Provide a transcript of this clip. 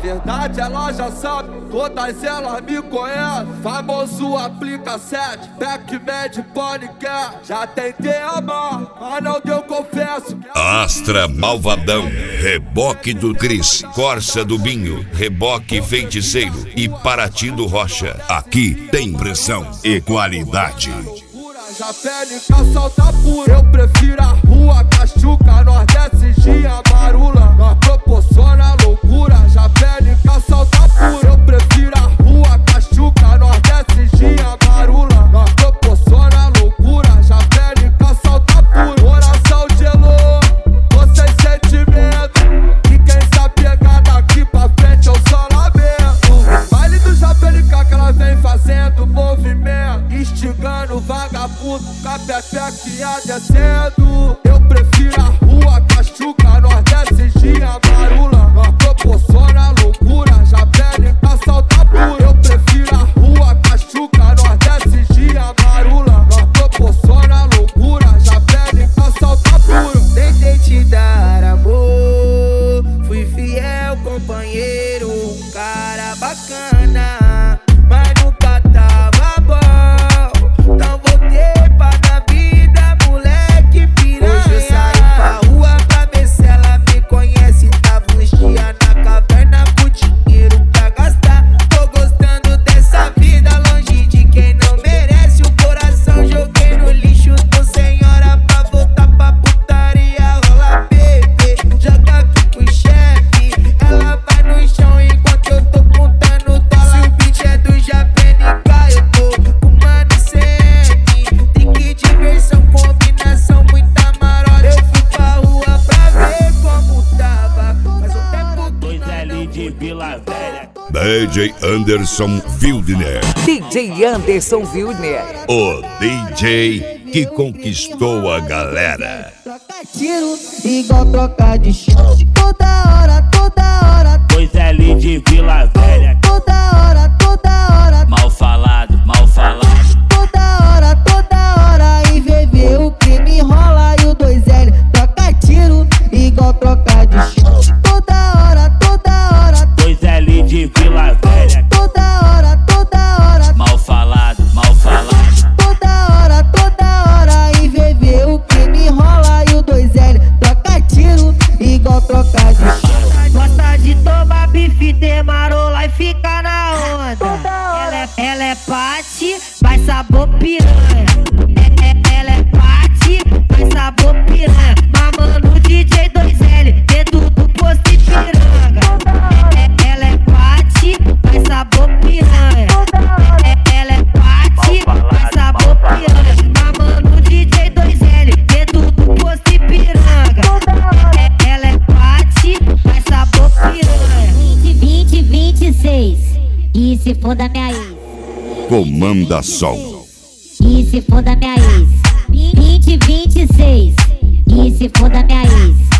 verdade ela já sabe, todas elas me conhecem. Famoso aplica 7, Pac-Man, Paniquer. Já tentei amar, mas não deu, confesso. Astra Malvadão, reboque do Cris, Corsa do Binho, reboque Feiticeiro e Paraty do Rocha. Aqui tem pressão e qualidade. Já pede que assalta pura. Eu prefiro a rua, Cachuca, Nordeste, Gia, Marula. Nós proporciona loucura. Já pede que assalta pura. Eu prefiro a rua, Cachuca, Nordeste, Gia, Marula. Nós proporciona loucura. Já pede que assalta pura. Coração gelou, tô sem sentimento. E quem se apegar daqui pra frente eu só lamento. Baile do Japelica que ela vem fazendo movimento, instigando vagabundo, com a pepequinha descendo. Eu prefiro a rua, Cachuca, Nordeste, Gia, Marula. Nós proporciona loucura, já pede pra assaltar pura. Eu prefiro a rua, Cachuca, Nordeste, Gia, Marula. Nós proporciona loucura, já pede pra assaltar pura. Tentei te dar amor, fui fiel companheiro, um cara bacana, mas nunca tava bom. Então voltei pra dar vida, moleque piranha. Hoje eu saí pra rua pra ver se ela me conhece. Tava uns dias na caverna com dinheiro pra gastar. Tô gostando dessa vida, longe de quem não merece. O coração joguei no lixo, tô sem hora pra voltar pra putaria. Rola bebê, joga aqui pro chefe. Ela vai no chão enquanto eu tô contando dólar. Se o beat é do Japelica, eu tô com mano CM. Trick, diversão, combinação, muita marota. Eu fui pra rua pra ver como tava, faz um tempo que não 2L de Vila Velha. DJ Anderson Wildner, DJ Anderson Wildner, o DJ que conquistou a galera. troca tiro, igual troca de chão. Toda hora, 2L de Vila Velha. toda hora, Mal falado, mal falado. toda hora. E VV o crime rola e o 2L troca tiro, igual troca de chão. Toda hora, 2L de Vila Velha. toda hora. Mal falado, mal falado. Toda hora, e VV o crime rola e o 2L troca tiro, igual troca de chão. Gosta de tomar bife, demarola e fica na onda. Ela é pati, mas sabor piranha. Ela é pati, mas sabor piranha. Mamando DJ 2L, dentro do posto de piranga. Ela é pati, mas sabor piranha. Ela é pati, mas sabor piranha. Mamando DJ 2L, dentro do posto de piranga. Ela é pati, mas sabor piranha. 20, 26. E se for da minha ex? Comanda som. E se for da minha ex? 20, 26. E se for da minha ex?